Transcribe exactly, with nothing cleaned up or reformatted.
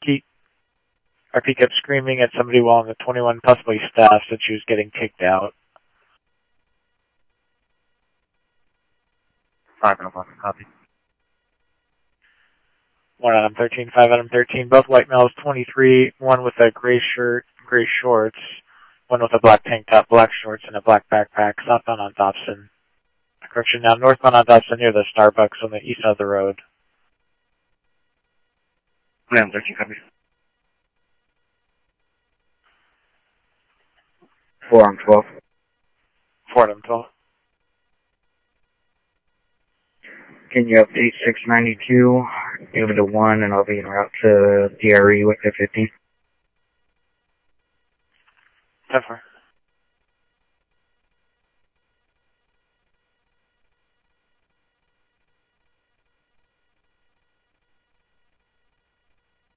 Pete, or Pete kept screaming at somebody while on the twenty-one, possibly staff, said she was getting kicked out. five Alpha, copy. One Adam thirteen, five Adam thirteen, both white males, twenty-three, one with a gray shirt, gray shorts, one with a black tank top, black shorts, and a black backpack, southbound on Dobson. Correction, now northbound on Dobson near the Starbucks on the east side of the road. one Adam thirteen, copy. four Adam twelve. four Adam twelve. Can you update six ninety-two, give it a one, and I'll be en route to D R E with the fifteen. ten four.